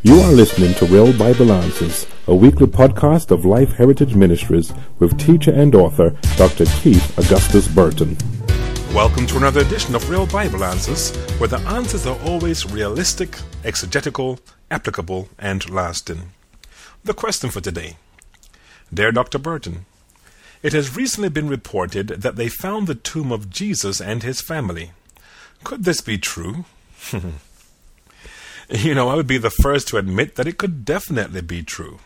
You are listening to Real Bible Answers, a weekly podcast of Life Heritage Ministries with teacher and author Dr. Keith Augustus Burton. Welcome to another edition of Real Bible Answers, where the answers are always realistic, exegetical, applicable, and lasting. The question for today. Dear Dr. Burton, it has recently been reported that they found the tomb of Jesus and his family. Could this be true? I would be the first to admit that it could definitely be true.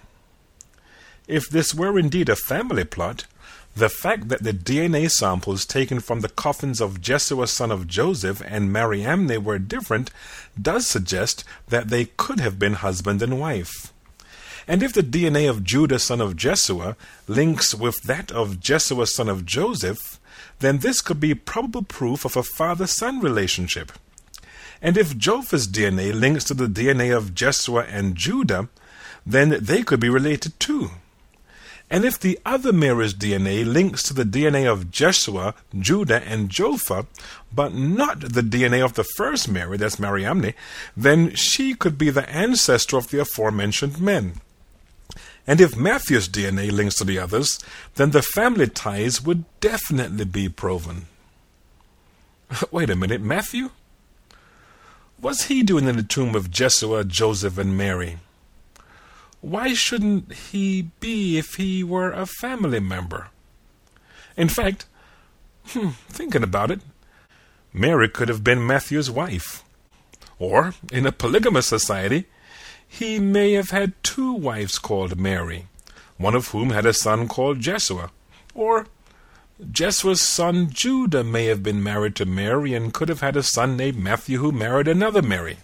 If this were indeed a family plot, the fact that the DNA samples taken from the coffins of Jeshua son of Joseph and Mariamne were different does suggest that they could have been husband and wife. And if the DNA of Judah son of Jeshua links with that of Jeshua son of Joseph, then this could be probable proof of a father-son relationship. And if Joph's DNA links to the DNA of Jeshua and Judah, then they could be related too. And if the other Mary's DNA links to the DNA of Jeshua, Judah, and Jopha, but not the DNA of the first Mary, that's Mariamne, then she could be the ancestor of the aforementioned men. And if Matthew's DNA links to the others, then the family ties would definitely be proven. Wait a minute, Matthew? What's he doing in the tomb of Jeshua, Joseph, and Mary? Why shouldn't he be if he were a family member? In fact, thinking about it, Mary could have been Matthew's wife. Or, in a polygamous society, he may have had two wives called Mary, one of whom had a son called Jeshua. Or Jeshua's son Judah may have been married to Mary and could have had a son named Matthew who married another Mary.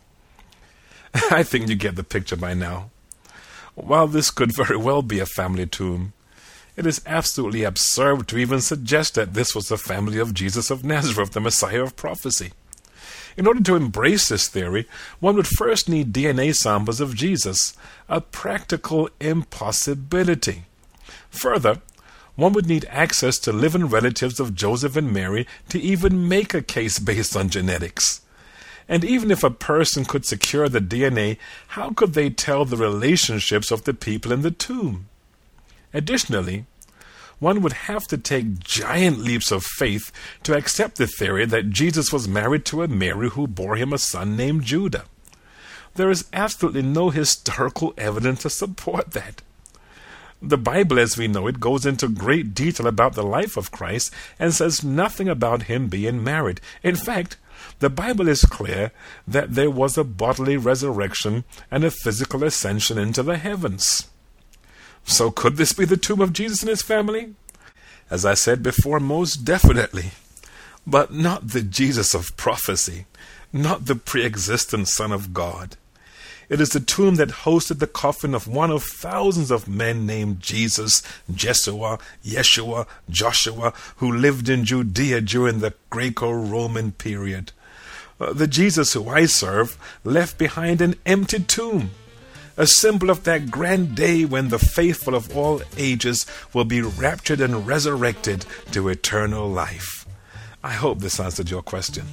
I think you get the picture by now. While this could very well be a family tomb, it is absolutely absurd to even suggest that this was the family of Jesus of Nazareth, the Messiah of prophecy. In order to embrace this theory, one would first need DNA samples of Jesus, a practical impossibility. Further, one would need access to living relatives of Joseph and Mary to even make a case based on genetics. And even if a person could secure the DNA, how could they tell the relationships of the people in the tomb? Additionally, one would have to take giant leaps of faith to accept the theory that Jesus was married to a Mary who bore him a son named Judah. There is absolutely no historical evidence to support that. The Bible, as we know it, goes into great detail about the life of Christ and says nothing about him being married. In fact, the Bible is clear that there was a bodily resurrection and a physical ascension into the heavens. So could this be the tomb of Jesus and his family? As I said before, most definitely. But not the Jesus of prophecy, not the pre-existent Son of God. It is the tomb that hosted the coffin of one of thousands of men named Jesus, Jeshua, Yeshua, Joshua, who lived in Judea during the Greco-Roman period. The Jesus who I serve left behind an empty tomb, a symbol of that grand day when the faithful of all ages will be raptured and resurrected to eternal life. I hope this answered your question.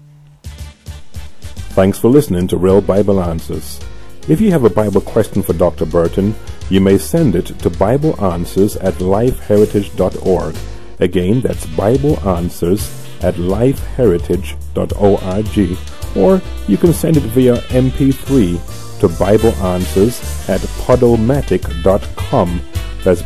Thanks for listening to Real Bible Answers. If you have a Bible question for Dr. Burton, you may send it to BibleAnswers@lifeheritage.org. Again, that's BibleAnswers@lifeheritage.org. Or you can send it via MP3 to BibleAnswers@podomatic.com. That's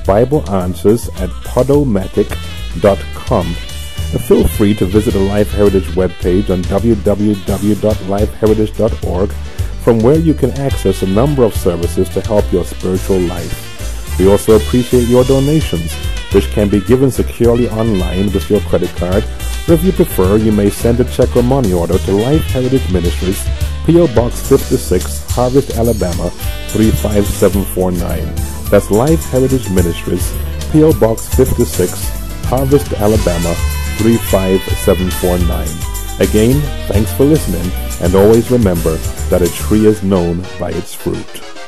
BibleAnswers@podomatic.com. Feel free to visit the Life Heritage webpage on www.lifeheritage.org, from where you can access a number of services to help your spiritual life. We also appreciate your donations, which can be given securely online with your credit card, or if you prefer, you may send a check or money order to Life Heritage Ministries, P.O. Box 56, Harvest, Alabama 35749. That's Life Heritage Ministries, P.O. Box 56, Harvest, Alabama 35749. Again, thanks for listening, and always remember that a tree is known by its fruit.